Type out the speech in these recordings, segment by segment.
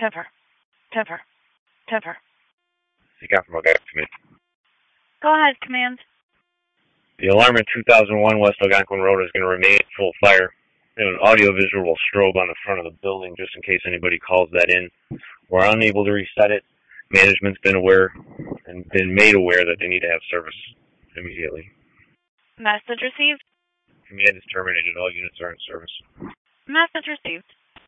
Temper. Temper. Temper. Seacom from Algonquin Command. Go ahead, command. The alarm in 2001 West Algonquin Road is going to remain full fire. And an audio-visual strobe on the front of the building just in case anybody calls that in. We're unable to reset it. Management's been aware and been made aware that they need to have service immediately. Message received. Command is terminated. All units are in service. Message received.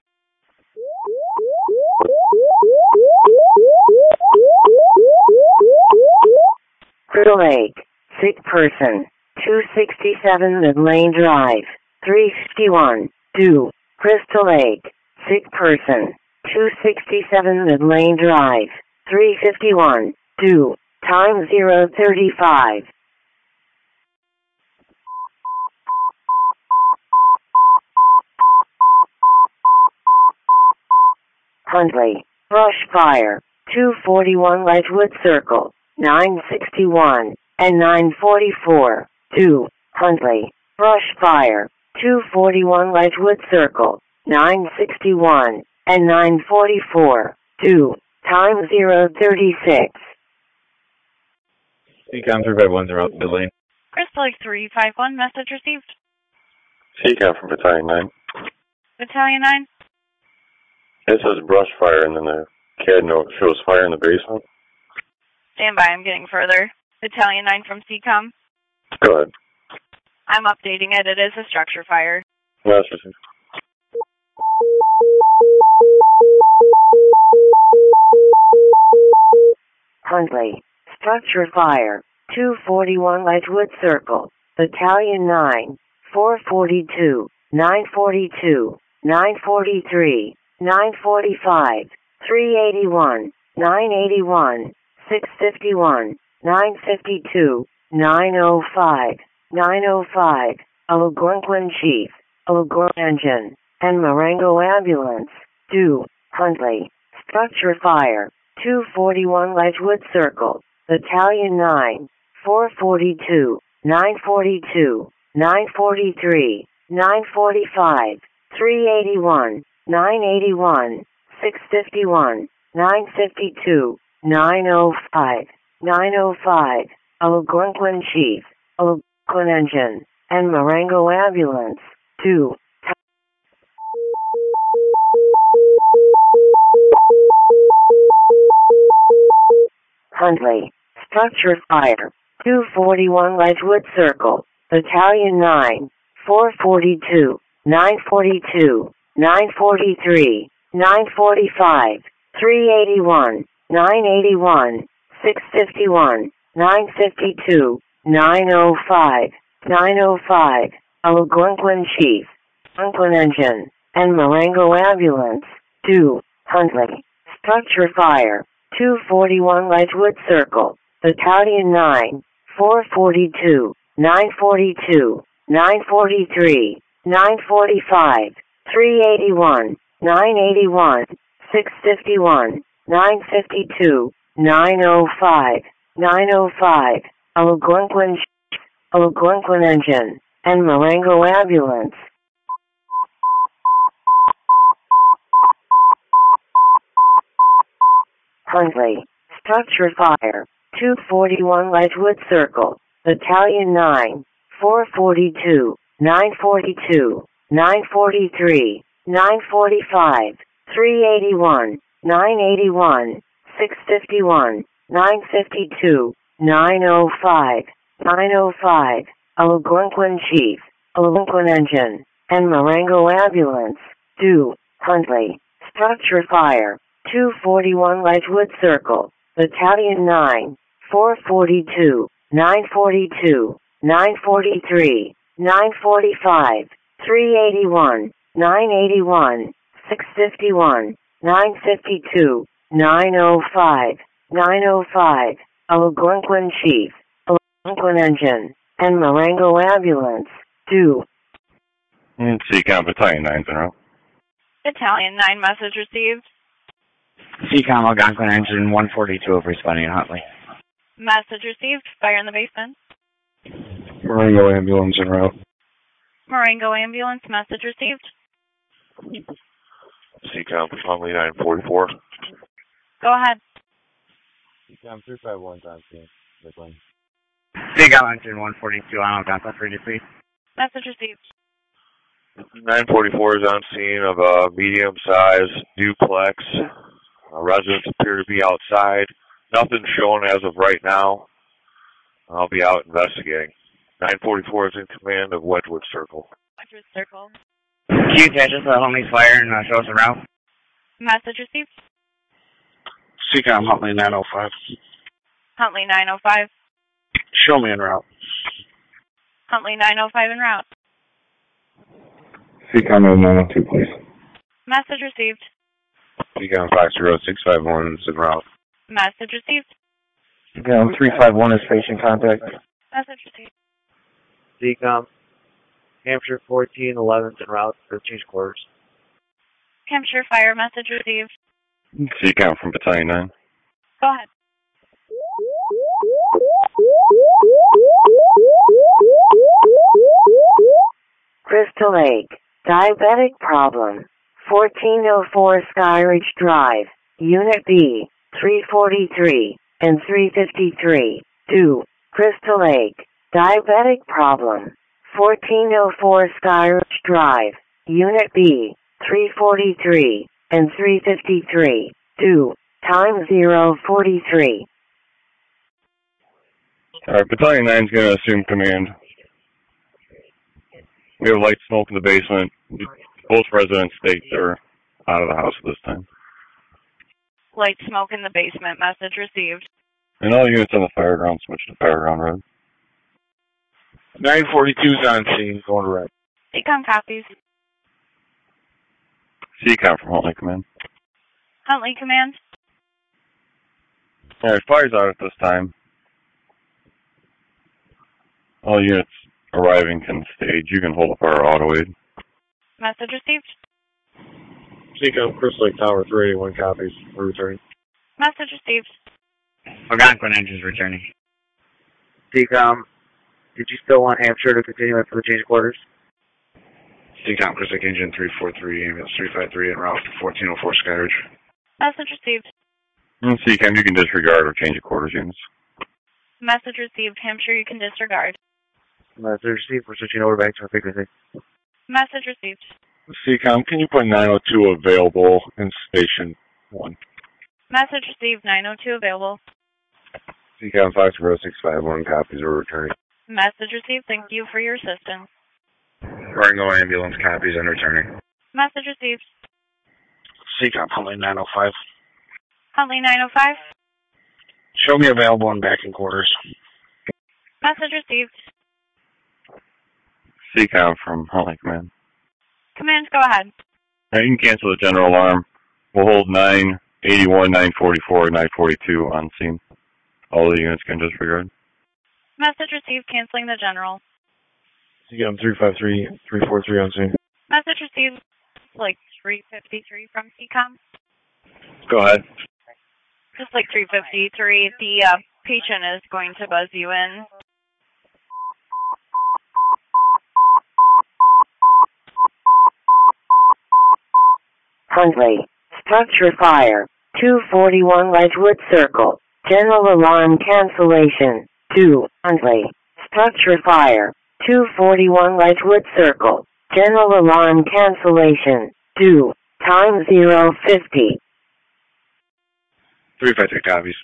Crystal Lake, sick person, 267 Mid-Lane Drive, 351, due. Crystal Lake, sick person, 267 Mid-Lane Drive, 351, due. Time 0:35. Huntley, brush fire, 241 Ledgewood Circle, 961 and 944, 2. Huntley, brush fire, 241 Ledgewood Circle, 961 and 944, 2. Time 0:36. Seacom 351 Mid-Lane. Crystal Lake 351. Message received. Seacom from Battalion 9. Battalion 9. It says brush fire, and then the CAD note shows fire in the basement. Stand by, I'm getting further. Battalion 9 from CCOM. Go ahead. I'm updating it. It is a structure fire. That's received. Huntley, structure fire, 241 Ledgewood Circle, Battalion 9, 442, 942, 943, 945, 381, 981, 651, 952, 905, 905, Algonquin Chief, Algonquin Engine, and Marengo Ambulance, due. Huntley, structure fire, 241 Ledgewood Circle, Battalion 9, 442, 942, 943, 945, 381, 981, 651, 952, 905, 905, Algonquin Chief, Algonquin Engine, and Marengo Ambulance, 2. Huntley, structure fire, 241 Ledgewood Circle, Battalion 9, 442, 942, 943, 945, 381, 981, 651, 952, 905, 905, Algonquin Chief, Algonquin Engine, and Marengo Ambulance, 2. Huntley, structure fire, 241 Ledgewood Circle, Battalion 9, 442, 942, 943, 945, 381, 981, 651, 952, 905, 905, Algonquin Chief, Algonquin Engine, and Marengo Ambulance. Huntley, structure fire, 241 Ledgewood Circle, Battalion 9, 442, 942, 943, 945, 381, 981, 651, 952, 905, 905, Algonquin Chief, Algonquin Engine, and Marengo Ambulance, due. Huntley, structure fire, 241 Ledgewood Circle, Battalion 9, 442, 942, 943, 945, 381, 981, 651, 952, 905, 905, Algonquin Chief, Algonquin Engine, and Marengo Ambulance, due. Seacom Battalion 9's en route. Battalion 9. Message received. Seacom Algonquin Engine 142 over responding in Huntley. Message received. Fire in the basement. Marengo Ambulance en route. Marengo Ambulance. Message received. CCOM from Huntley 944. Go ahead. CCOM 351 on scene. Lakeland. CCOM engine 142 on Algonquin 323. Message received. 944 is on scene of a medium-sized duplex. Residents appear to be outside. Nothing shown as of right now. I'll be out investigating. 944 is in command of Wedgewood Circle. Wedgewood Circle. Can you attach us to Huntley's fire and show us around? Message received. CCOM Huntley 905. Huntley 905. Show me en route. Huntley 905 en route. CCOM 902, please. Message received. CCOM 50651 is en route. Message received. CCOM 351 is patient contact. Message received. CCOM Hampshire 1411 en route for change quarters. Hampshire Fire, message received. CCOM from Battalion 9. Go ahead. Crystal Lake, diabetic problem. 1404 Skyridge Drive, Unit B, 343 and 353. 2. Crystal Lake, diabetic problem. 1404 Skyridge Drive, Unit B, 343 and 353. 2. Time 043. Alright, Battalion 9 is going to assume command. We have light smoke in the basement. Both residents state they're out of the house at this time. Light smoke in the basement, message received. And all units on the fire ground switch to fire ground red. 942 is on scene, going to red. CCOM copies. CCOM from Huntley Command. Huntley Command. Alright, fire's out at this time. All units arriving can stage. You can hold up our auto aid. Message received. CCOM Crystal Lake Tower 381 copies. We're returning. Message received. Algonquin engines returning. CCOM, did you still want Hampshire to continue for the change quarters? CCOM Crystal Lake engine 343, ambulance 353 en route to 1404 Skyridge. Message received. And CCOM, you can disregard or change your quarters units. Message received. Hampshire, you can disregard. Message received. We're switching over back to our frequency. Message received. CCOM, can you put 902 available in Station 1? Message received. 902 available. CCOM 50651 copies are returning. Message received. Thank you for your assistance. Rango ambulance copies and returning. Message received. CCOM Huntley 905. Huntley 905. Show me available and back in quarters. Message received. CCOM from Huntley Command. Command, go ahead. Now you can cancel the general alarm. We'll hold 981, 944, 942 on scene. All the units can disregard. Message received. Canceling the general. CCOM 353, 343 on scene. Message received. Like 353 from CCOM. Go ahead. Just like 353. The patient is going to buzz you in. Huntley, structure fire. 241 Ledgewood Circle. General alarm cancellation. 2. Huntley, structure fire. 241 Ledgewood Circle. General alarm cancellation. 2. Time 050. 353 copies.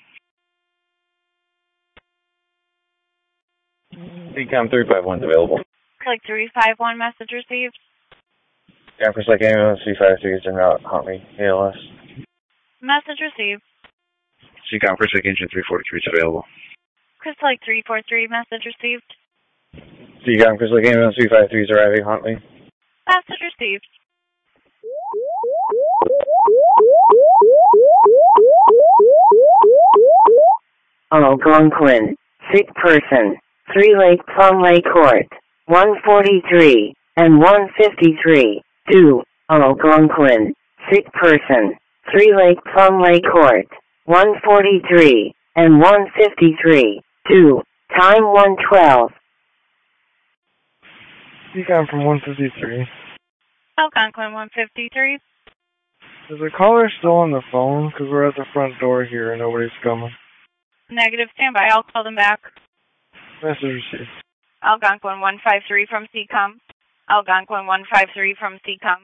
CCOM 351 is available. Like 351 message received. Yeah, Crystal Lake ambulance 353 is en route. Huntley, ALS. Message received. CCOM Crystal Lake engine 343 is available. Crystal Lake 343 message received. CCOM Crystal Lake ambulance 353 is arriving. Huntley. Message received. Algonquin, sick person. 3 Lake Plum Lake Court. 143 and 153. 2. Algonquin, sick person. 3 Lake Plum Lake Court. 143 and 153. 2. Time 112. CCOM from 153. Algonquin 153. Is the caller still on the phone? Because we're at the front door here and nobody's coming. Negative, stand by. I'll call them back. Message received. Algonquin 153 from CCOM. Algonquin 153 from CCOM.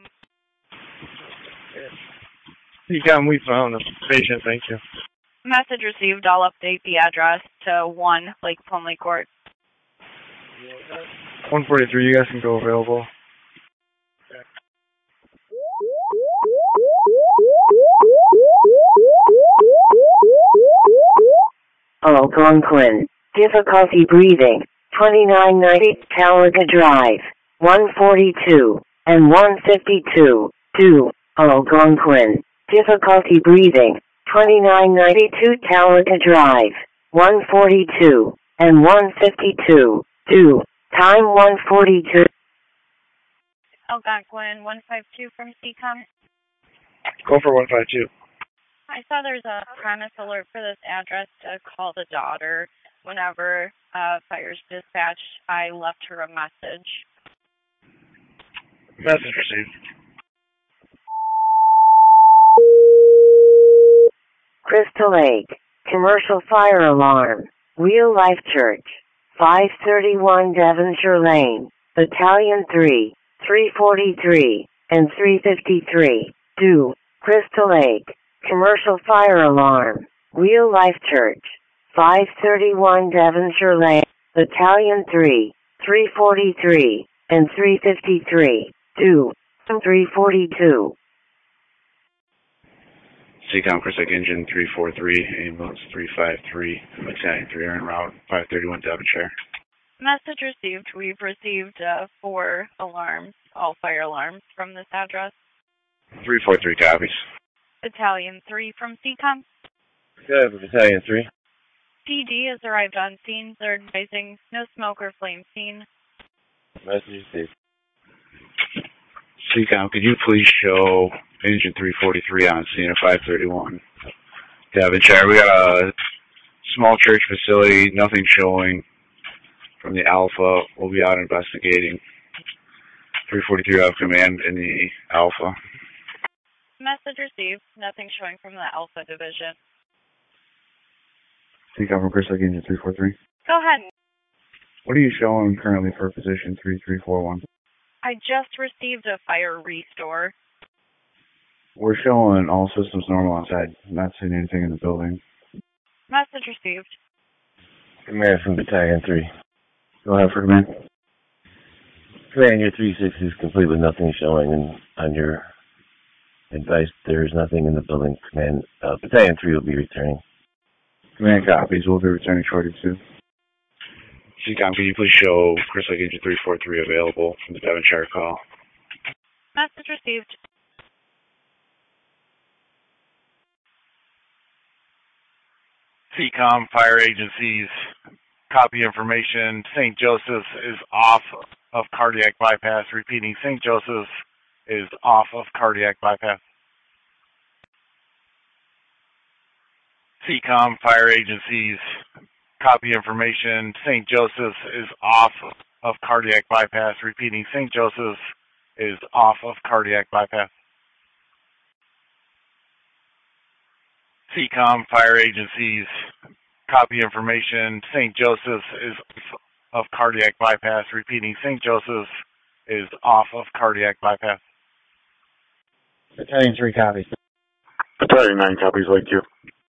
CCOM, we found the patient, thank you. Message received. I'll update the address to 1 Lake Plumley Court. 143, you guys can go available. Algonquin. Difficulty breathing. 2990 Caliga Drive. 142 and 152. 2. Algonquin. Difficulty breathing. 2992 Caliga Drive. 142 and 152. 2. Time 142. Algonquin 152 from CCOM. Go for 152. I saw there's a premise alert for this address to call the daughter. Whenever fire's dispatched, I left her a message. Message received. Crystal Lake. Commercial fire alarm. Real Life Church. 531 Devonshire Lane. Battalion 3, 343, and 353. 2. Crystal Lake. Commercial fire alarm. Real Life Church. 531 Devonshire Lane. Battalion 3, 343, and 353. 2. 342. CCOM, Chris Lake Engine 343, ambulance 353, Battalion 3 are en route, 531 Devonshire. Message received. We've received 4 alarms, all fire alarms, from this address. 343 copies. Battalion 3 from CCOM. Good, Battalion 3. PD has arrived on scene. They're advising no smoke or flame seen. Message received. CCOM, could you please show Engine 343 on scene of 531 Devonshire? We got a small church facility, nothing showing from the Alpha. We'll be out investigating. 343 have command in the Alpha. Message received. Nothing showing from the Alpha Division. CCOM from Chris Lake Engine 343. Go ahead. What are you showing currently for position 3341? I just received a fire restore. We're showing all systems normal outside. Not seeing anything in the building. Message received. Command from Battalion 3. Go ahead for command. Command, your 360 is complete with nothing showing, and on your advice, there is nothing in the building. Command, Battalion 3 will be returning. Command copies. We'll be returning shortly too. CCOM, can you please show Chris Lake Engine 343 available from the Devonshire call? Message received. CCOM, fire agencies, copy information. St. Joseph's is off of cardiac bypass. Repeating, St. Joseph's is off of cardiac bypass. CCOM, fire agencies, copy information. St. Joseph's is off of cardiac bypass. Repeating, St. Joseph's is off of cardiac bypass. CCOM, fire agencies, copy information. St. Joseph's is off of cardiac bypass. Repeating, St. Joseph's is off of cardiac bypass. Battalion 3 copies. Battalion 9 copies, like you.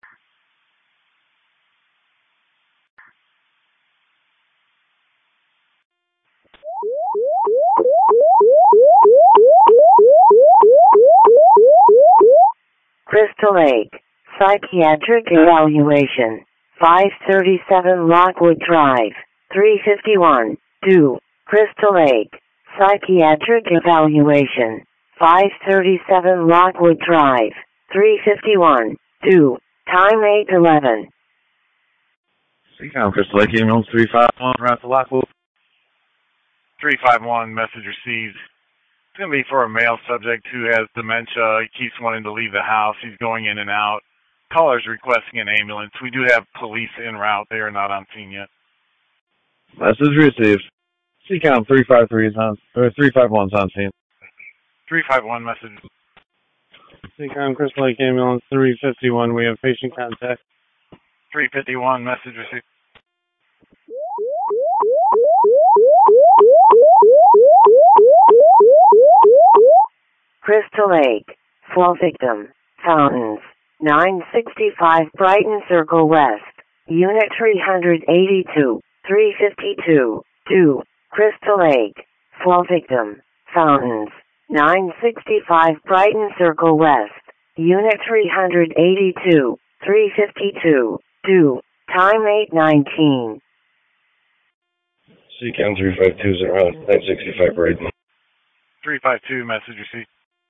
Crystal Lake. Psychiatric evaluation. 537 Lockwood Drive. 351. 2. Crystal Lake. Psychiatric evaluation. 537 Lockwood Drive. 351. 2. Time 8:11. CCOM, Crystal Lake Ambulance 351, route to Lockwood. 351, message received. It's going to be for a male subject who has dementia. He keeps wanting to leave the house. He's going in and out. Caller's requesting an ambulance. We do have police en route. They are not on scene yet. Message received. CCOM 353 is on, or 351 is on scene. 351 message. Seacom Crystal Lake Ambulance 351. We have patient contact. 351, message received. Crystal Lake. Fall victim. Fountains. 965 Brighton Circle West. Unit 382. 352. 2. Crystal Lake. Fall victim. Fountains. 965 Brighton Circle West. Unit 382. 352. 2. Time 8:19. Seacom 352 is around 965 Brighton. 352, message received.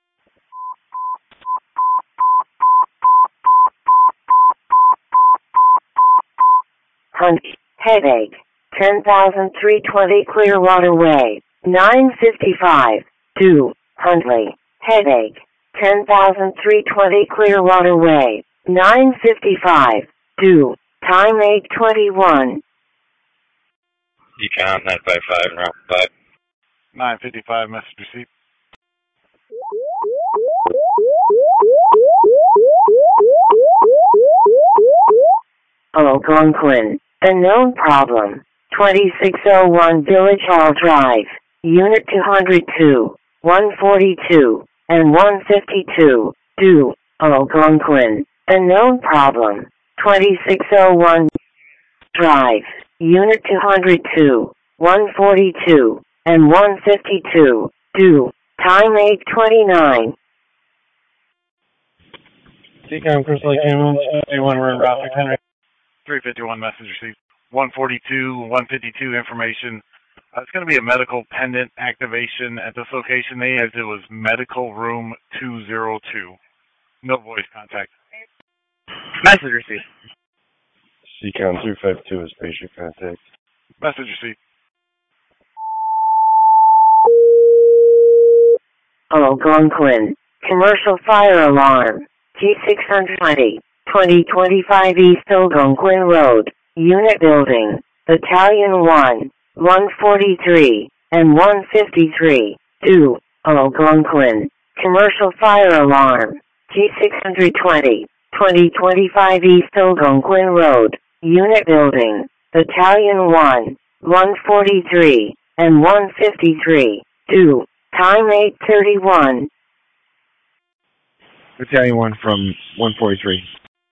Hunt. Headache. 10,320 Clearwater Way. 955. 2. Huntley. Headache. 10,320 Clearwater Way. 955. 2. Time 8:21. Seacom 955, round 5. 955, message received. Algonquin. Unknown problem. 2601 Village Hall Drive. Unit 202, 142, and 152. 2. Algonquin. Unknown problem. 2601 Drive. Unit 202, 142, and 152. 2. Time 8:29. Seacom Crystal Lake Ambulance 351. We're in Route 600. 351, message received. 142, 152 information. It's going to be a medical pendant activation at this location. As it was medical room 202. No voice contact. Message received. Seacom 352 is patient contact. Message received. Algonquin. Commercial fire alarm. G620, 2025 East Algonquin Road. Unit building. Battalion 1, 143, and 153. 2. Algonquin. Commercial fire alarm. G620, 2025 East Algonquin Road. Unit building. Battalion 1, 143, and 153. 2. Time 8:31. Battalion 1 from 143.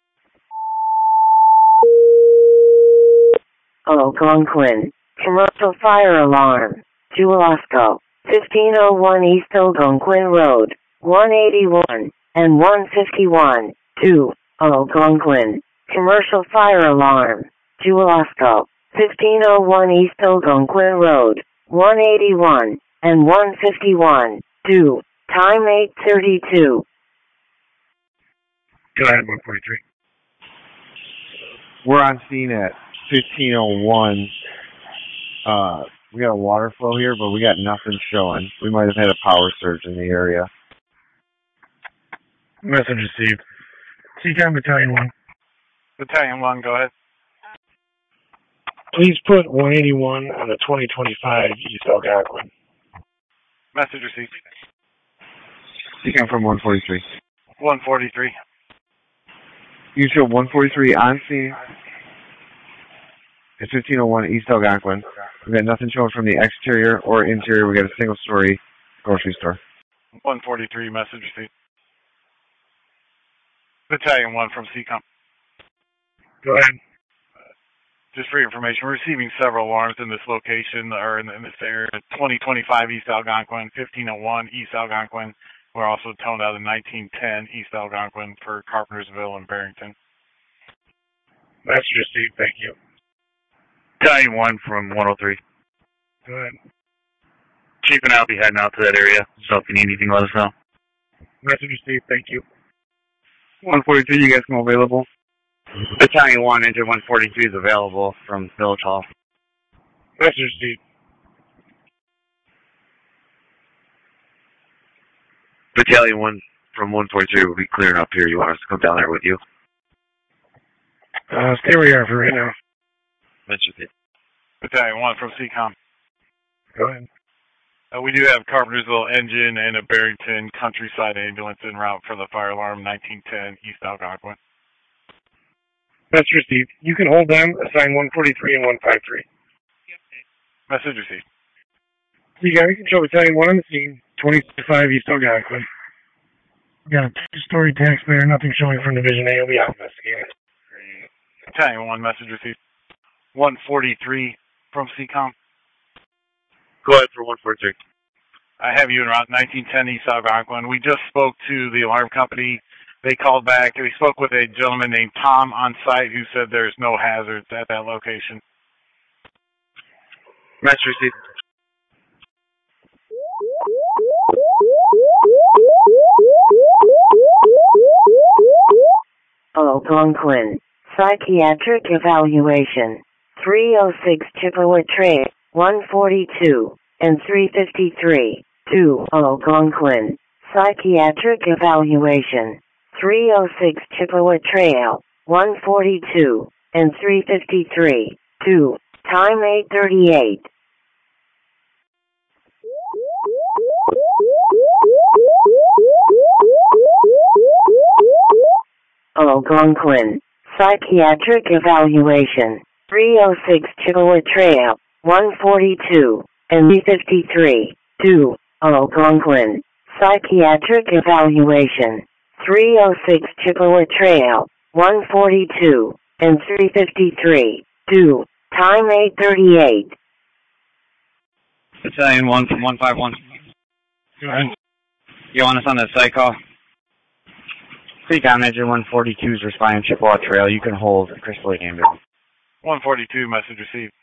Algonquin. Commercial fire alarm. Julasco. 1501 East Algonquin Road. 181 and 151. 2. Algonquin. Commercial fire alarm. Julasco. 1501 East Algonquin Road. 181 and 151. 2. Time 8:32. Go ahead, 143. We're on scene at 1501. We got a water flow here, but we got nothing showing. We might have had a power surge in the area. Message received. Seacom Battalion 1. Battalion 1, go ahead. Please put 181 on the 2025 East Algonquin. Message received. Seacom from 143. 143. You show 143 on scene. It's 1501 East Algonquin. We got nothing showing from the exterior or interior. We got a single-story grocery store. 143, message received. Battalion 1 from CCOM. Go ahead. Just for your information, we're receiving several alarms in this location, or in this area. 2025 East Algonquin, 1501 East Algonquin. We're also toned out in 1910 East Algonquin for Carpentersville and Barrington. Message received, thank you. Battalion 1 from 103. Go ahead. Chief and I'll be heading out to that area, so if you need anything, let us know. Message received, thank you. 143, you guys come available? Battalion 1, Engine 143 is available from Village Hall. Message received. Battalion 1 from 143 will be clearing up here. You want us to come down there with you? Stay where you are for right now. Message received. Battalion 1 from CCOM. Go ahead. We do have Carpentersville Engine and a Barrington Countryside ambulance en route for the fire alarm 1910 East Algonquin. That's received. You can hold them, assign 143 and 153. Message received. You control battalion 1 on the scene, 25 East Algonquin. We got a two-story taxpayer, nothing showing from Division A. We'll be out investigating. Battalion 1, message received. 143 from CCOM. Go ahead for 143. I have you en route 1910 East Algonquin. We just spoke to the alarm company. They called back. We spoke with a gentleman named Tom on site who said there's no hazards at that location. Message received. Algonquin. Psychiatric evaluation. 306 Chippewa Trail, 142 and 353. 2 Algonquin. Psychiatric evaluation. 306 Chippewa Trail, 142 and 353. 2. Time 8:38. Algonquin. Psychiatric evaluation. 306 Chippewa Trail, 142 and 353. 2 Algonquin. Psychiatric evaluation. 306 Chippewa Trail, 142 and 353. 2 Time 8:38. Battalion 1 from 151. Go ahead. You want us on the site call? CCOM Engine 142 is responding Chippewa Trail. You can hold Crystal Lake ambulance. 142, message received.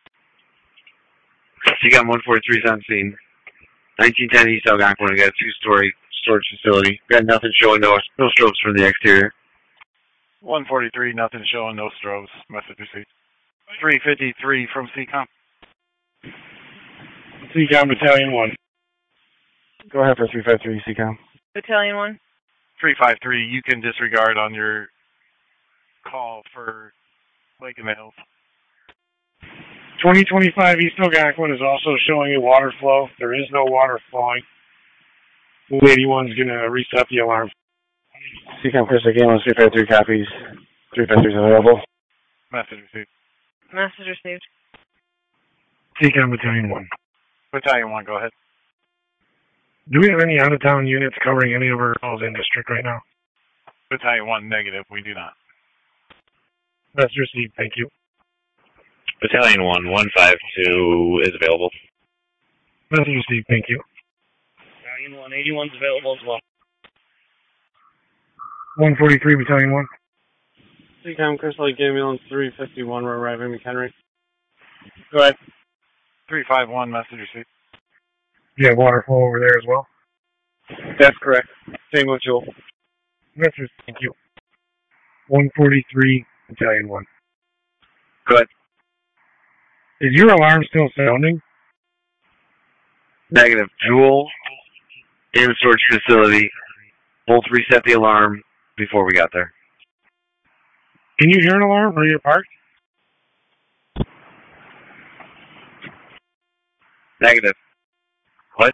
CCOM 143 is on scene. 1910 East Algonquin. We got a two-story storage facility. Got nothing showing, no strobes from the exterior. 143, nothing showing, no strobes. Message received. 353 from CCOM. CCOM Battalion 1. Go ahead for 353, CCOM. Battalion 1. 353, you can disregard on your call for Lake in the Hills. 2025 East Algonquin is also showing a water flow. There is no water flowing. 81's going to reset the alarm. CCOM Crystal Lake ambulance 353 copies. 353 is available. Message received. Message received. CCOM Battalion 1. Battalion 1, go ahead. Do we have any out-of-town units covering any of our calls in district right now? Battalion 1, negative. We do not. That's received. Thank you. Battalion 1, 152 is available. Message received. Thank you. Battalion 1, 81's available as well. 143, Battalion 1. CCOM Crystal Lake ambulance 351. We're arriving at McHenry. Go ahead. 351, message received. You have water flow over there as well? That's correct. Same with Joel. Message. Thank you. 143, Battalion 1. Go ahead. Is your alarm still sounding? Negative. Jewel in the storage facility. Both reset the alarm before we got there. Can you hear an alarm where you're parked? Negative. What?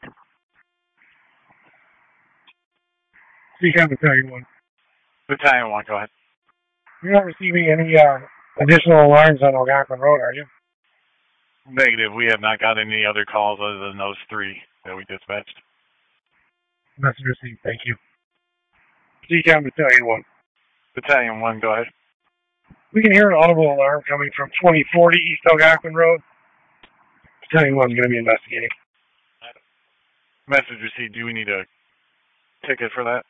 CCOM Battalion 1. Battalion 1, go ahead. You're not receiving any additional alarms on Algonquin Road, are you? Negative. We have not got any other calls other than those 3 that we dispatched. Message received. Thank you. CCOM Battalion 1. Battalion 1, go ahead. We can hear an audible alarm coming from 2040 East Algonquin Road. Battalion 1 is going to be investigating. Message received. Do we need a ticket for that?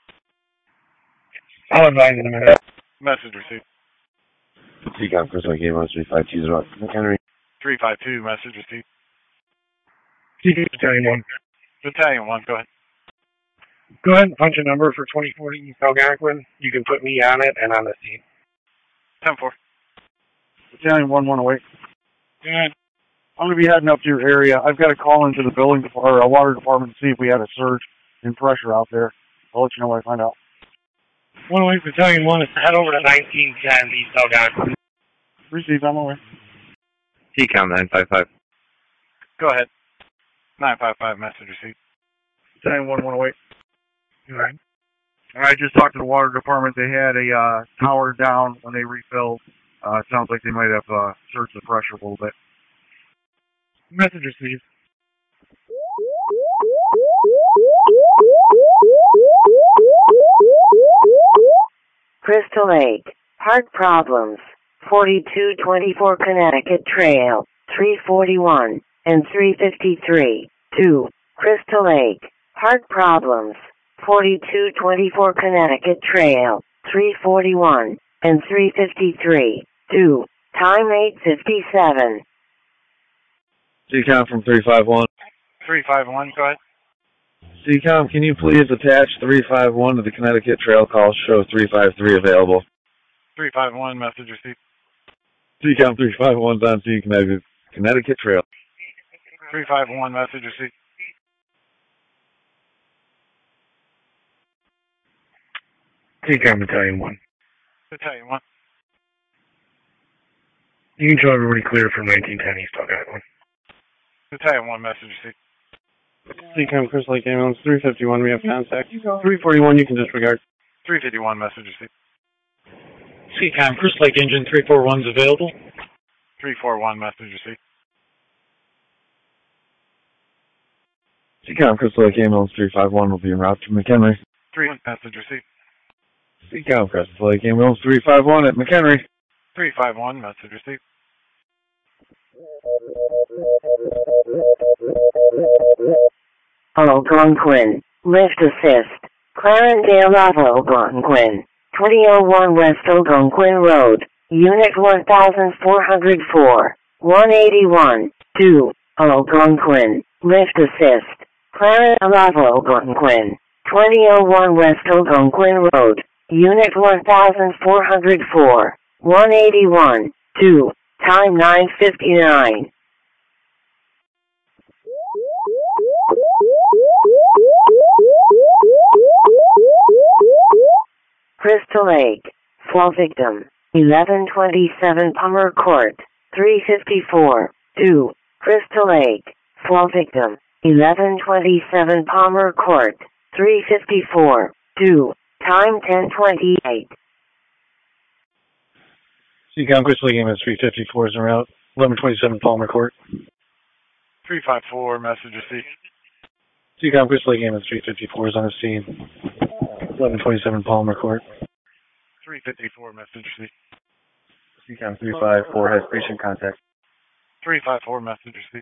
I'll advise in a minute. Message received. CCOM Crystal Lake ambulance 352 is about McHenry. 352, message received. CCOM Battalion 1. Battalion 1, go ahead. Go ahead and punch a number for 2040 East Algonquin. You can put me on it and on the scene. 10-4. Battalion 1-108. Good. I'm going to be heading up to your area. I've got to call into the building or a water department to see if we had a surge in pressure out there. I'll let you know when I find out. 108 Battalion 1 is to head over to 1910 East Algonquin. Received, on my way. CCOM 955. Go ahead. 955, message received. 91-108. All right. I just talked to the water department. They had a tower down when they refilled. It sounds like they might have surged the pressure a little bit. Message received. Crystal Lake, heart problems, 4224 Connecticut Trail, 341 and 353. 2. Crystal Lake, heart problems, 4224 Connecticut Trail, 341 and 353. 2. Time 8:57. CCOM from 351. 351, go ahead. CCOM, can you please attach 351 to the Connecticut Trail call? Show 353 available. 351, message received. CCOM 351's on scene, Connecticut Trail. 351, message received. TCOM Battalion 1. Battalion 1. You can show everybody clear from 1910 East Algonquin. Battalion 1, message received. CCOM Crystal Lake Ambulance 351, we have contact. 341, you can disregard. 351, message received. CCOM Crystal Lake Engine 341 is available. 341, message received. CCOM Crystal Lake Ambulance 351 will be en route to McHenry. 3, message received. CCOM Crystal Lake Ambulance 351 at McHenry. 351, message received. Algonquin, lift assist. Clarendale Ave Algonquin, 2001 West Algonquin Road, Unit 1404, 181, 2. Algonquin, lift assist. Clarendale Ave Algonquin, 2001 West Algonquin Road, Unit 1404, 181, 2. Time 9:59. Crystal Lake, fall victim, 1127 Palmer Court, 354, 2. Crystal Lake, fall victim, 1127 Palmer Court, 354, 2. Time 10:28. CCOM Crystal Lake Ambulance 354 is en route. 1127 Palmer Court. 354, message received. CCOM Crystal Lake Ambulance 354 is on the scene. 1127 Palmer Court. 354, message received. CCOM 354 has patient contact. 354, message received.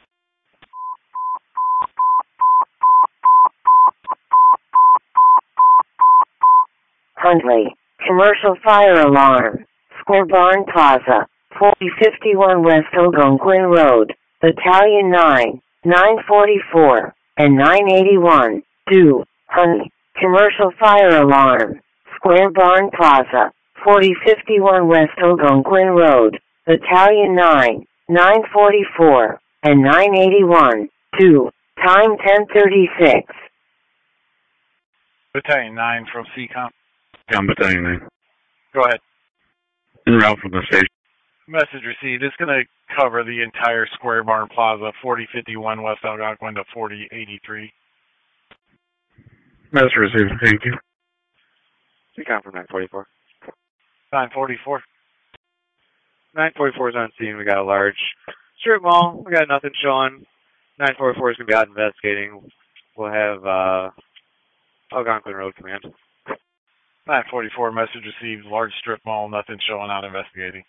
Huntley, commercial fire alarm. Square Barn Plaza, 4051 West Algonquin Road, Battalion 9, 944, and 981, 2. Huntley, commercial fire alarm. Square Barn Plaza, 4051 West Algonquin Road, Battalion 9, 944, and 981, 2. Time 10:36. Battalion 9 from CCOM. Battalion 9. Go ahead. En route from the station. Message received. It's going to cover the entire Square Barn Plaza, 4051 West Algonquin to 4083. Message received. Thank you. CCOM from 944. 944. 944 is on scene. We got a large strip mall. We got nothing showing. 944 is going to be out investigating. We'll have Algonquin Road Command. 944, message received. Large strip mall, nothing showing, out investigating.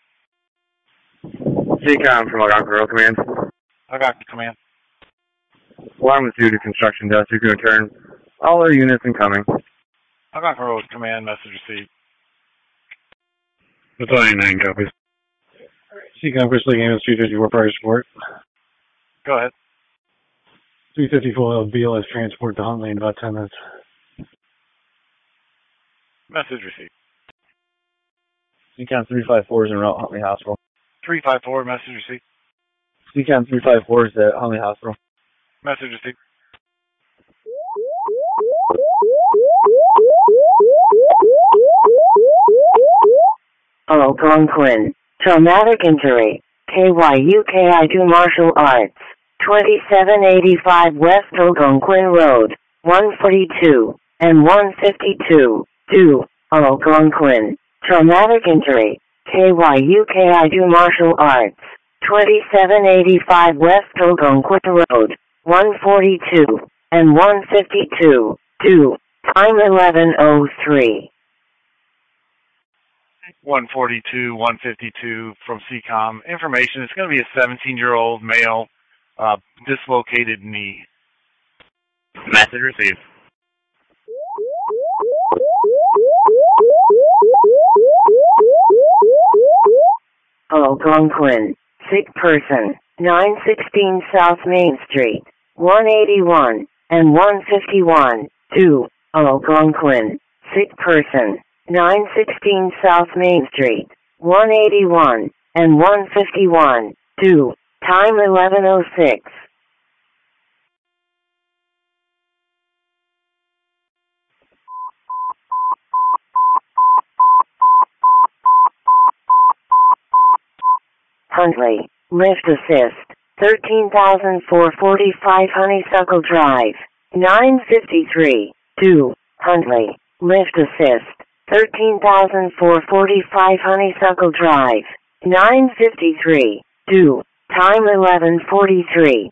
CCOM from Algonquin Road Command. Algonquin Command. Alarm is due to construction dust. You can return all our units incoming. Algonquin Road Command, message received. Battalion 9 copies. CCOM Crystal Lake Ambulance 354 prior support. Go ahead. 354 BLS transport to Huntley in about 10 minutes. Message received. CCOM 354 is en route Huntley Hospital. 354, message received. CCOM 354 is at Huntley Hospital. Message received. Algonquin, traumatic injury, KYUKI2 martial arts, 2785 West Algonquin Road, 142 and 152, 2, Algonquin. Traumatic injury, KYUKI do martial arts. 2785 West Algonquin Road, 142 and 152, 2, time 11:03. 142, 152 from CCOM. Information, it's going to be a 17-year-old male, dislocated knee. Message received. Algonquin. Sick person. 916 South Main Street. 181 and 151. 2. Algonquin. Sick person. 916 South Main Street. 181 and 151. 2. Time 11:06. Huntley. Lift assist. 13,445 Honeysuckle Drive. 953. 2. Huntley. Lift assist. 13,445 Honeysuckle Drive. 953. 2. Time 11:43.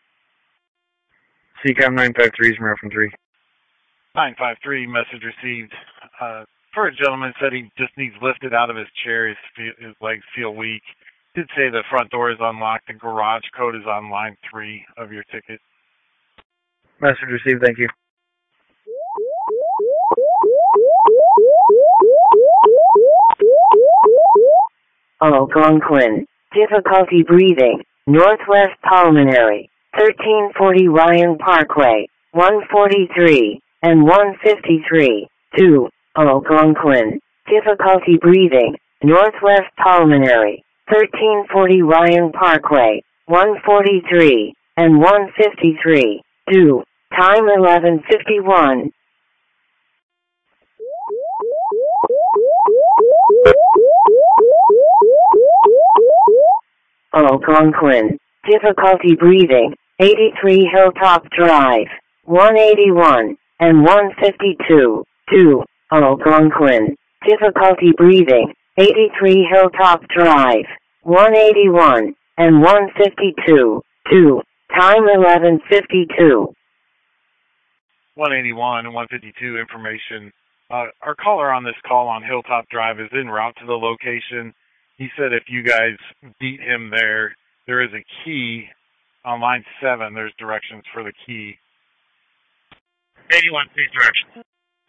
CCOM 953 is from 3. 953, message received. For a gentleman said he just needs lifted out of his chair. His legs feel weak. Did say the front door is unlocked. The garage code is on line 3 of your ticket. Message received, thank you. Algonquin. Difficulty breathing. Northwest Pulmonary. 1340 Ryan Parkway. 143 and 153. 2. Algonquin. Difficulty breathing. Northwest Pulmonary. 1340 Ryan Parkway. 143 and 153. 2. Time 11:51. Algonquin. Difficulty breathing. 83 Hilltop Drive. 181 and 152. 2. Algonquin. Difficulty breathing. 83 Hilltop Drive. 181 and 152. 2. Time 11:52. 181 and 152 information. Our caller on this call on Hilltop Drive is en route to the location. He said if you guys beat him there, there is a key on line 7. There's directions for the key. 81, please directions.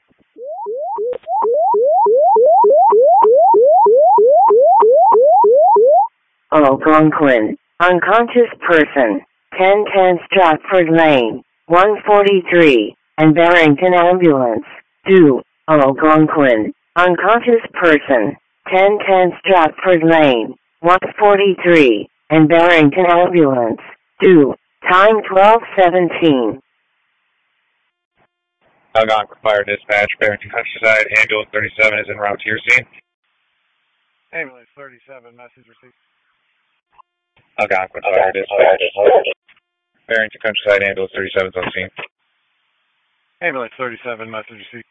Algonquin. Unconscious person. 1010 Stratford Lane. 143 and Barrington Ambulance. 2. Algonquin. Unconscious person. 1010 Stratford Lane. 143 and Barrington Ambulance. 2. Time 12:17. Algonquin Fire Dispatch, Barrington Countryside, Ambulance 37 is en route to your scene. Ambulance 37, message received. Algonquin Fire Dispatch, Barrington Countryside, Ambulance 37 is on scene. Ambulance 37, message received.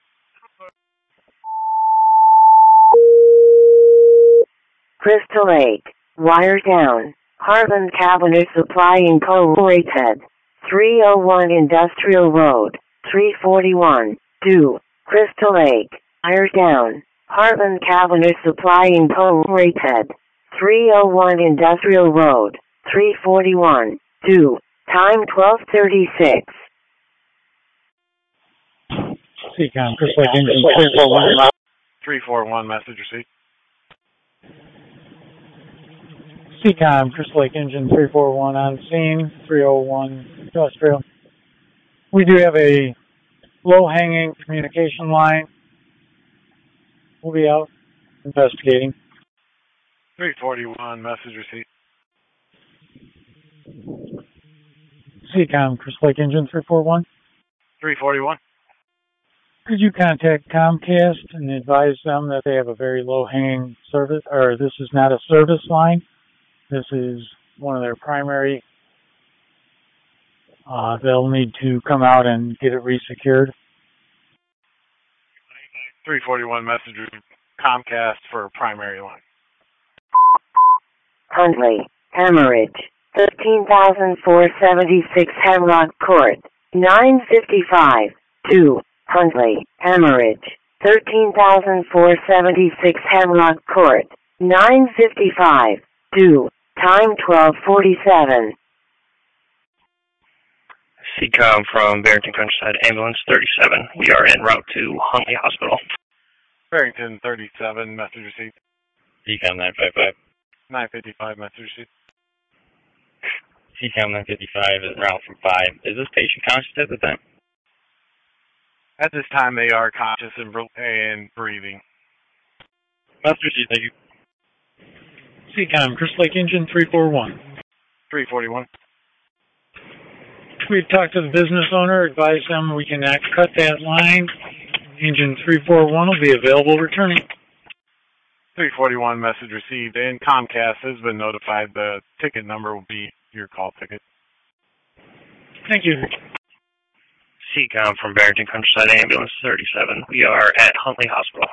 Crystal Lake. Wire down. Harlan Cabinet Supply Incorporated. 301 Industrial Road. 341. 2. Crystal Lake. Wire down. Harlan Cabinet Supply Incorporated. 301 Industrial Road. 341. 2. Time 12:36. CCOM, Crystal Lake Engine 341. 341, message received. CCOM, Crystal Lake Engine 341 on scene, 301 Industrial. We do have a low-hanging communication line. We'll be out investigating. 341, message received. CCOM, Crystal Lake Engine 341. 341. Could you contact Comcast and advise them that they have a very low-hanging service, or this is not a service line? This is one of their primary they'll need to come out and get it resecured. 341 messenger Comcast for primary line. Huntley, Hemorrhage, 13,476 Hemlock Court, 955, 2, Huntley, Hemorrhage, 13,476 Hemlock Court, 955, 2, time 12:47. CCOM from Barrington Countryside Ambulance 37. We are en route to Huntley Hospital. Barrington 37, message received. CCOM 955. 955, message received. CCOM 955 is en route from 5. Is this patient conscious at the time? At this time, they are conscious and breathing. Message received, thank you. CCOM, Crystal Lake Engine 341. 341. We talked to the business owner, advised them we can cut that line. Engine 341 will be available returning. 341, message received, and Comcast has been notified the ticket number will be your call ticket. Thank you. CCOM from Barrington Countryside Ambulance 37. We are at Huntley Hospital.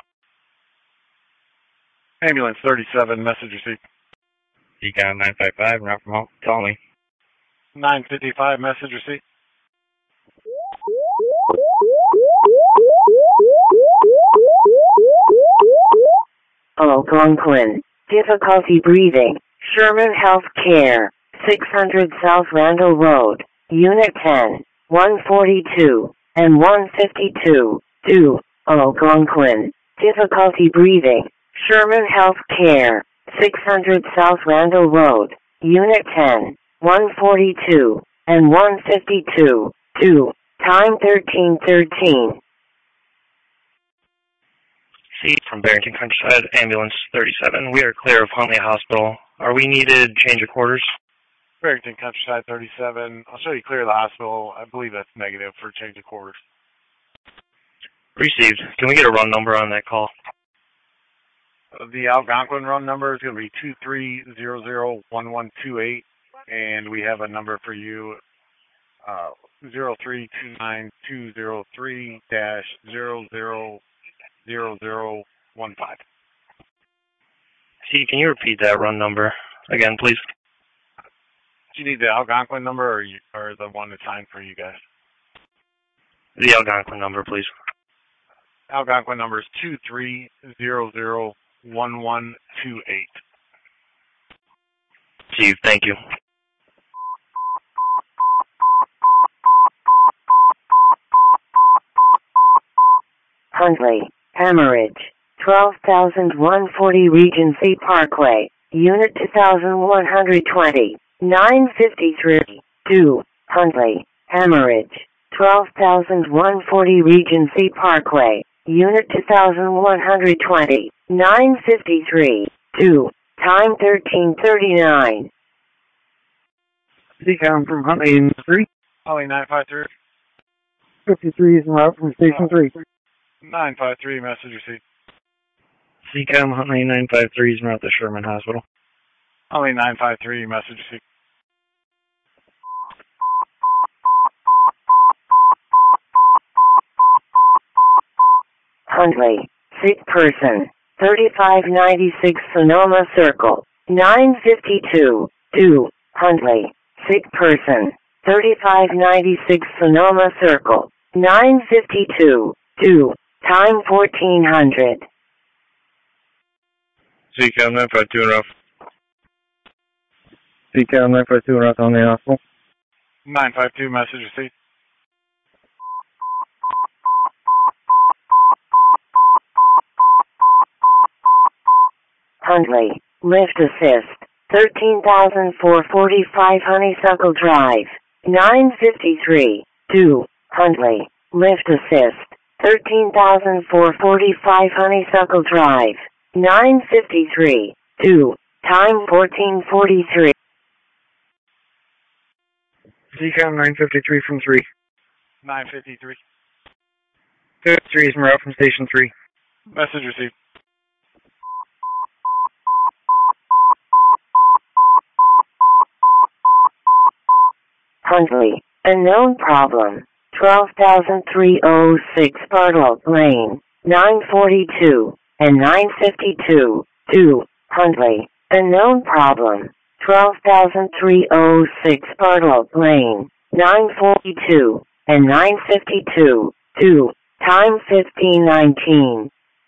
Ambulance 37, message received. CCOM 955, en route from home. Call me. 955, message received. Algonquin, difficulty breathing, Sherman Health Care, 600 South Randall Road, Unit 10, 142, and 152, 2, Algonquin, difficulty breathing, Sherman Health Care, 600 South Randall Road, Unit 10, 142, and 152, 2, time 13:13. C from Barrington Countryside Ambulance 37. We are clear of Huntley Hospital. Are we needed change of quarters? Barrington Countryside 37. I'll show you clear of the hospital. I believe that's negative for change of quarters. Received. Can we get a run number on that call? The Algonquin run number is going to be 23001128, and we have a number for you, 0329203-000015. C, can you repeat that run number again, please? Do you need the Algonquin number or the one assigned for you guys? The Algonquin number, please. Algonquin number is 23001128. Chief, thank you. Huntley, Hemorrhage, 12,140 Regency Parkway, Unit 2120, 953, 2, Huntley, Hemorrhage, 12,140 Regency Parkway, Unit 2120, 953, 2, time 13:39. CCOM from Huntley in 3. Huntley 953. 53 is en route from Station 3. 953, message received. CCOM Huntley 953 is en route to Sherman Hospital. Huntley 953, message received. Huntley, sick person, 3596 Sonoma Circle, 952, 2, Huntley, sick person, 3596 Sonoma Circle, 952, 2, time 1400. CCOM 952 en route. CCOM 952 en route to Huntley Hospital. 952, message received. Huntley, lift assist, 13,445 Honeysuckle Drive, 953, 2, Huntley, lift assist, 13,445 Honeysuckle Drive, 953, 2, time 14:43. CCOM 953 from 3. 953. 53 is en route from Station 3. Message received. Huntley, Unknown problem. 12,306 Bartle Lane, 942 and 952, 2, Huntley. Unknown problem. 12,306 Bartle Lane, 942 and 952, 2, time 1519.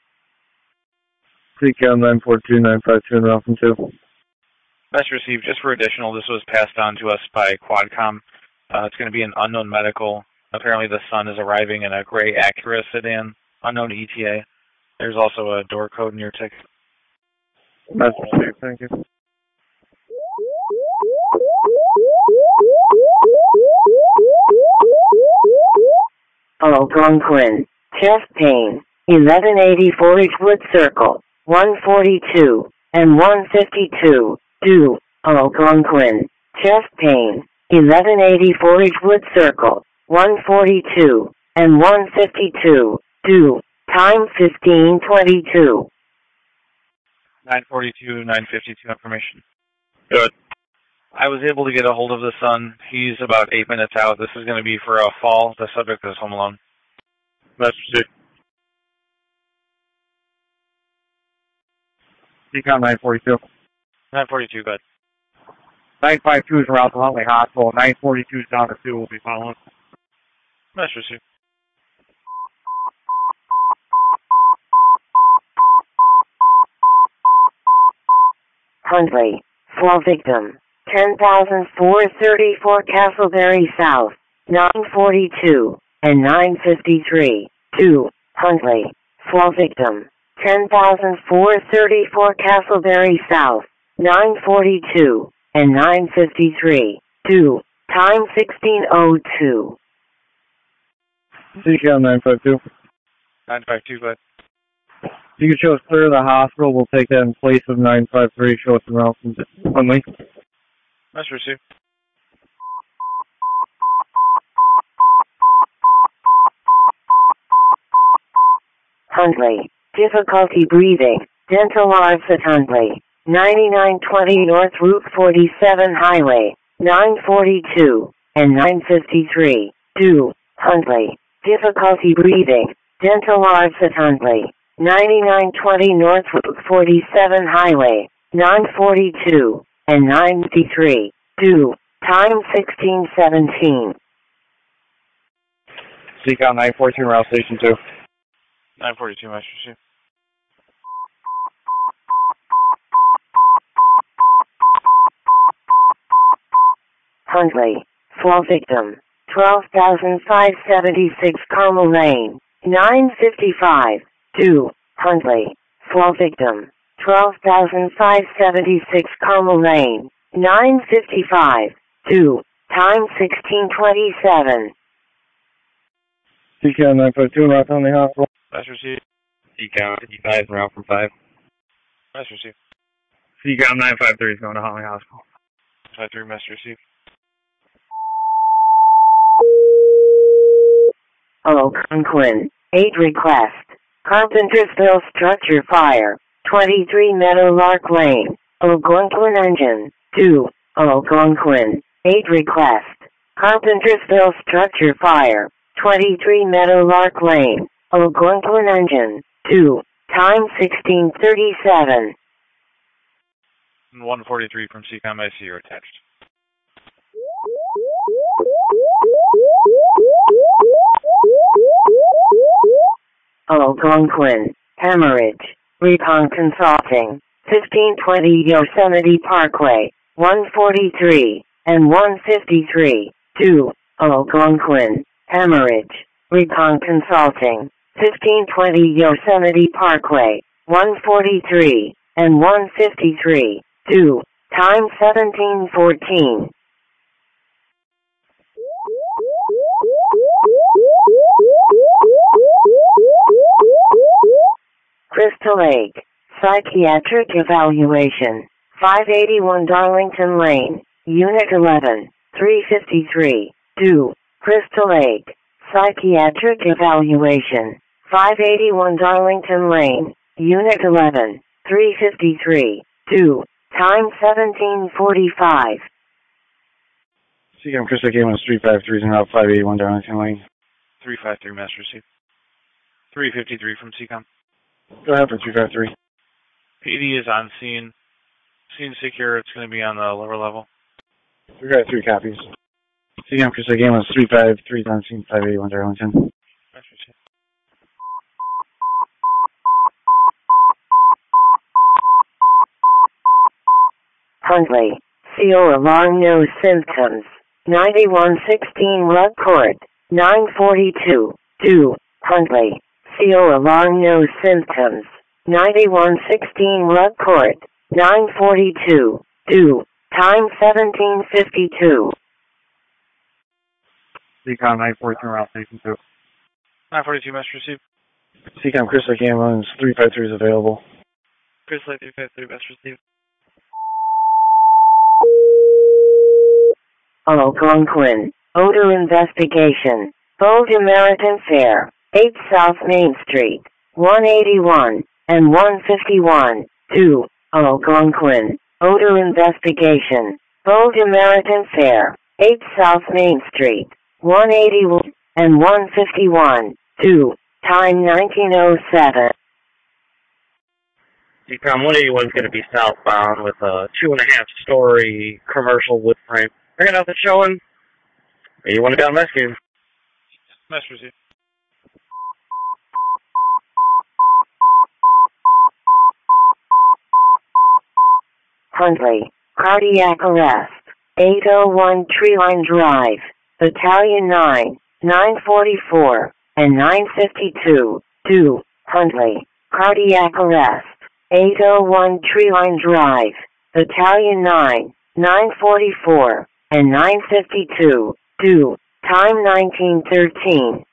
CCAL 942-952 and Ralph 2. Message received. Just for additional, this was passed on to us by Quadcom. It's going to be an unknown medical. Apparently the son is arriving in a gray Acura sedan, unknown ETA. There's also a door code in your ticket. Message received. Thank you. Algonquin. Chest pain. 1184 Edgewood Circle. 142 and 152. 2. Algonquin. Chest pain. 1184 Edgewood Circle. 142 and 152. 2. Time 1522. 942, 952 information. Good. I was able to get a hold of the son. He's about 8 minutes out. This is going to be for a fall. The subject is home alone. Message. Decon 942. 942, good. 952 is around the Huntley Hospital. 942 is down to 2. Will be following. Message received. Huntley. Fall victim. 10,434 Castleberry South. 942 and 953. 2. Huntley. Fall victim. 10,434 Castleberry South. 942 and 953. 2. Time 1602. CCAL 952. 952, good. You can show us clear of the hospital. We'll take that in place of 953. Show us in Ralph Huntley. Message received. Huntley. Difficulty breathing. Dental Arts at Huntley. 9920 North Route 47 Highway. 942 and 953. 2. Huntley. Difficulty breathing. Dental Arts at Huntley. 9920 North Route 47 Highway. 942 and 953. 2. Time 1617. CCAL 942 Route Station 2. 942, message received. Huntley. Fall victim. 12,576 Carmel Lane. 955. 2. Huntley. Fall victim. 12,576 Carmel Lane. 955. 2. Time 1627. CCAL 952 Route Huntley Hospital. Message received. CCAL 55 Route from 5. Message received. CCAL 953 is going to Huntley Hospital. 53, message received. Algonquin. 8 request. Carpentersville structure fire. 23 Meadowlark Lane. Algonquin engine. 2. Algonquin. 8 request. Carpentersville structure fire. 23 Meadowlark Lane. Algonquin engine. 2. Time 1637. 143 from CCOM ICU attached. Algonquin. Hemorrhage. Recon Consulting. 1520 Yosemite Parkway. 143 and 153. 2. Algonquin. Hemorrhage. Recon Consulting. 1520 Yosemite Parkway. 143 and 153. 2. Time 1714. Crystal Lake. Psychiatric evaluation. 581 Darlington Lane. Unit 11. 353. 2. Crystal Lake. Psychiatric evaluation. 581 Darlington Lane. Unit 11. 353. 2. Time 1745. CCAM Chris Lake Ambulance 353 is en route 581 Darlington Lane. 353, Master Receive. 353 from CCOM. Go ahead for 353. PD is on scene. Scene secure. It's going to be on the lower level. We got 3 copies. CCAM Chris Lake Ambulance 353 is on scene 581 Darlington. Master Receive. Huntley, CO alarm, no symptoms. 9116 Rug Court, 942, 2, Huntley, CO alarm, no symptoms. 9116 Rug Court, 942, 2, time 1752. CCOM 943 route station 2. 942, Master Receive. CCOM Chris Lake Ambulance 353 is available. Chris Lake 353, Master Receive. Algonquin, odor investigation. Bold American Fair, 8 South Main Street, 181 and 151, 2, Algonquin, odor investigation. Bold American Fair, 8 South Main Street, 181 and 151, 2, time 1907. CCOM 181 is going to be southbound with a 2.5-story commercial wood frame. I got nothing showing. You want to go investigating? Master Receive. Huntley, cardiac arrest. 801 Treeline Drive, Battalion 9, 944 and 952, 2, Huntley, cardiac arrest. 801 Treeline Drive, Battalion 9, 944 and 952, 2, time 1913.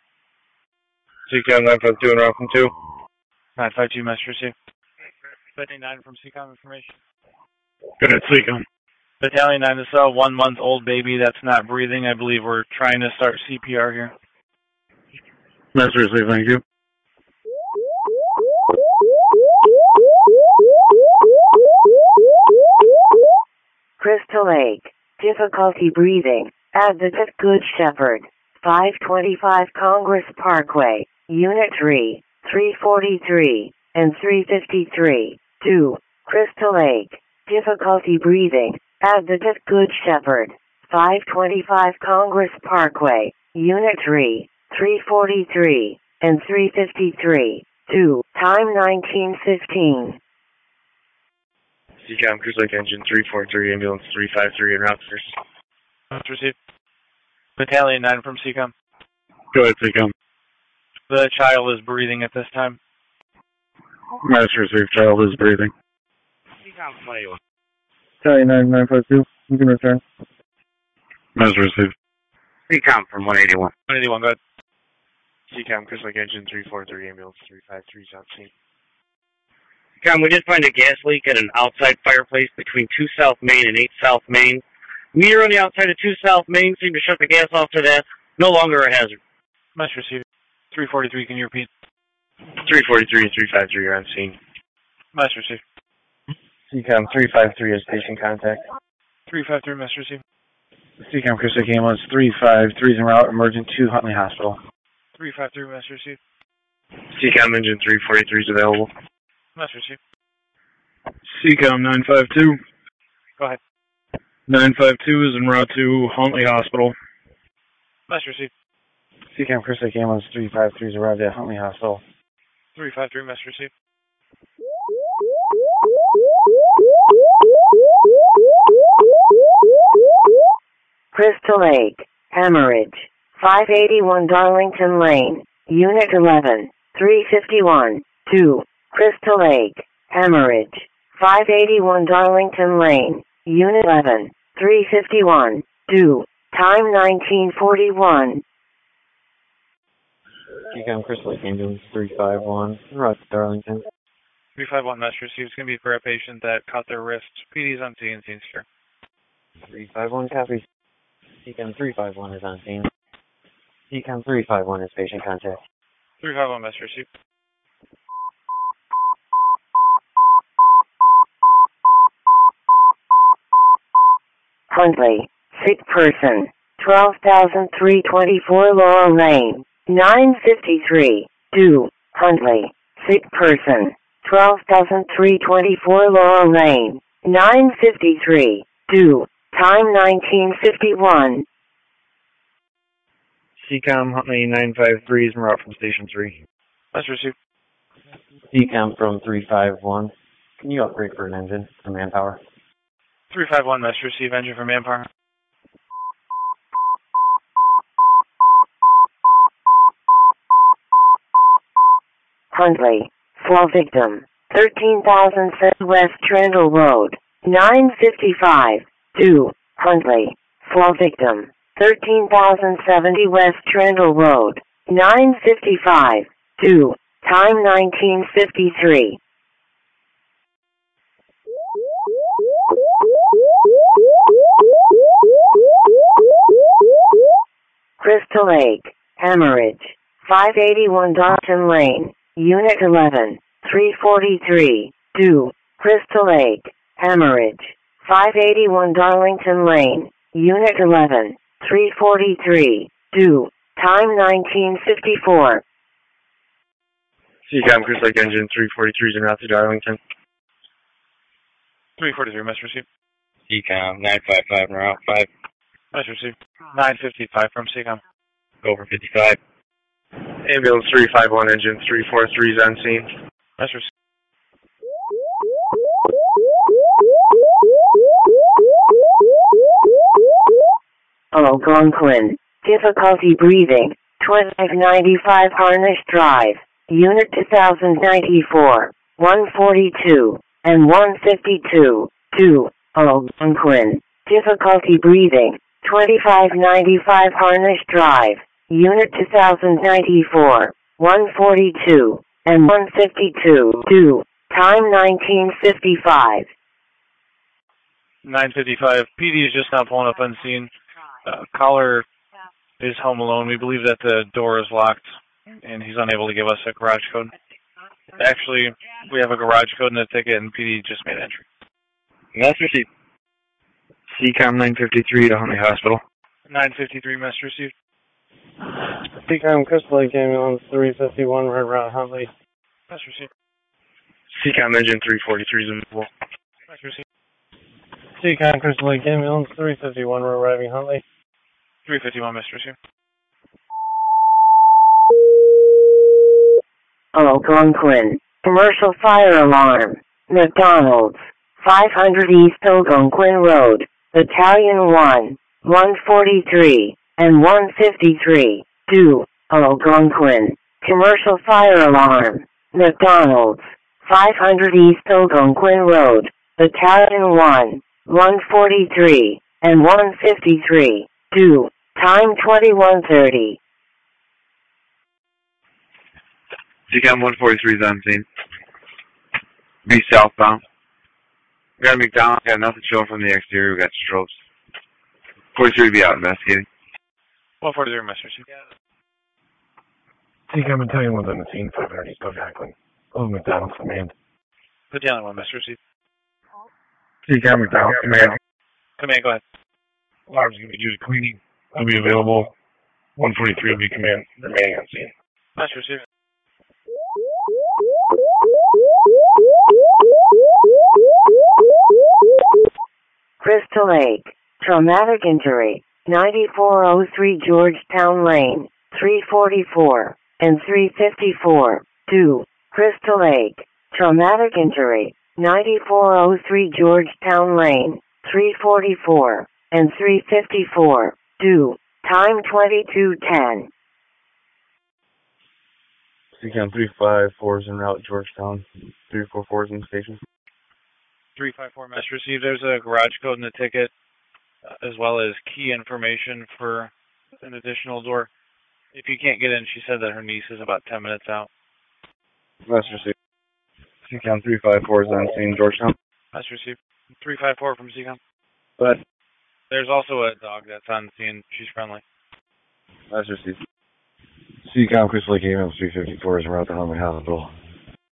CCOM 952 en route from 2. 952, Master Receive. 59 from CCOM information. Go ahead, CCOM. Battalion 9, this is a 1-month-old baby that's not breathing. I believe we're trying to start CPR here. Master Receive, thank you. Crystal Lake, difficulty breathing. Advocate Good Shepherd, 525 Congress Parkway, Unit 3, 343 and 353, 2, Crystal Lake, difficulty breathing. Advocate Good Shepherd, 525 Congress Parkway, Unit 3, 343 and 353, 2, time 1915. CCOM Cruise Lake Engine 343, Ambulance 353 en route first. Master Receive. Battalion 9 from CCOM. Go ahead, CCOM. The child is breathing at this time. Master Receive, child is breathing. CCOM 21. Battalion 9, 952, you can return. Master Receive. CCOM from 181. 181, go ahead. CCOM Cruise Lake Engine 343, Ambulance 353 is on scene. CCOM, we did find a gas leak at an outside fireplace between 2 South Main and 8 South Main. Meter on the outside of 2 South Main seemed to shut the gas off to that. No longer a hazard. Master Receive. 343, can you repeat? 343 and 353 are on scene. Master Receive. CCOM 353 is station contact. 353, Master Receive. CCOM Chris Lake Ambulance 353 is en route, emerging to Huntley Hospital. 353, Master Receive. CCOM Engine 343 is available. Master Receive. CCOM 952. Go ahead. 952 is en route to Huntley Hospital. Master Receive. CCOM Chris Lake Ambulance 353 is arrived at Huntley Hospital. 353, Master Receive. Crystal Lake, hemorrhage, 581 Darlington Lane, Unit 11, 351, 2, Crystal Lake, hemorrhage, 581 Darlington Lane, Unit 11, 351, 2, time 1941. CCOM Crystal Lake Ambulance 351, en route to Darlington. 351, Master Receive. It's going to be for a patient that cut their wrist. PD's on scene and scene secure. 351 copies. CCOM 351 is on scene. CCOM 351 is patient contact. 351, Master Receive. Huntley, sick person, 12,324 Laurel Lane, 953, 2, Huntley, sick person, 12,324 Laurel Lane, 953, 2, time 1951. CCOM Huntley 953 is en route from Station 3. Let's receive. CCOM from 351. Can you upgrade for an engine for manpower? 351, let's receive engine for manpower. Huntley, fall victim, 13,000 West Trendle Road, 955, 2, Huntley, fall victim, 13,070 West Trendle Road, 955, 2, time 1953. Crystal Lake, hemorrhage, 581 Dawson Lane, Unit 11, 343, 2, Crystal Lake, hemorrhage, 581 Darlington Lane, Unit 11, 343, 2, time 1954. CCOM Crystal Lake Engine 343 is en route to Darlington. 343, must receive. CCOM 955 en route 5. Must receive. 955 from CCOM. Go for 55. Ambulance 351 Engine 343 is on scene. Must receive. Algonquin, difficulty breathing, 1295 Harnish Drive, Unit 2094, 142, and 152, 2, Algonquin, difficulty breathing, 2595 Harnish Drive, Unit 2094, 142, and 152, 2, time 1955. 955. PD is just now pulling up on scene. Caller is home alone. We believe that the door is locked, and he's unable to give us a garage code. Actually, we have a garage code in the ticket, and PD just made entry. Must receive. CCOM 953 to Huntley Hospital. 953, must receive. CCOM Crystal Lake Ambulance 351 right around Huntley. Must receive. CCOM Engine 343 is available. Must receive. CCOM Crystal Lake Ambulance 351, we're arriving Huntley. 351, must receive. Algonquin, commercial fire alarm, McDonald's, 500 East Algonquin Road, Battalion 1, 143, and 153, 2, Algonquin, commercial fire alarm, McDonald's, 500 East Algonquin Road, Battalion 1, 143, and 153, 2, time 21:30. CCOM 143 is on scene. Be southbound. We got a McDonald's, got nothing showing from the exterior, we got strobes. 43 be out investigating. 143, must receive. CCOM Battalion 1's on the scene, 500 East Algonquin. Oh, McDonald's command. Battalion 1, must receive. CCOM McDonald's command. Command, go ahead. Alarm's going to be due to cleaning. I'll be available. 143 will be command, remaining on scene. Must receive. Crystal Lake, traumatic injury, 9403 Georgetown Lane, 344, and 354, 2, Crystal Lake, traumatic injury, 9403 Georgetown Lane, 344, and 354, 2, time 22:10. CCOM 354 is en route to Georgetown. 344 is in the station. 354, must receive. There's a garage code in the ticket, as well as key information for an additional door. If you can't get in, she said that her niece is about 10 minutes out. Must receive. CCOM 354 is on scene, Georgetown. Must receive. 354 from CCOM. But there's also a dog that's on scene. She's friendly. Must receive. CCOM Crystal Lake Ambulance 354 is en route to Huntley Hospital.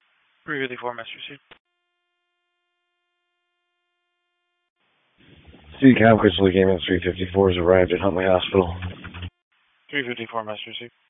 354, must receive. CCOM Crystal Lake Ambulance 354 has arrived at Huntley Hospital. 354, Master Receive.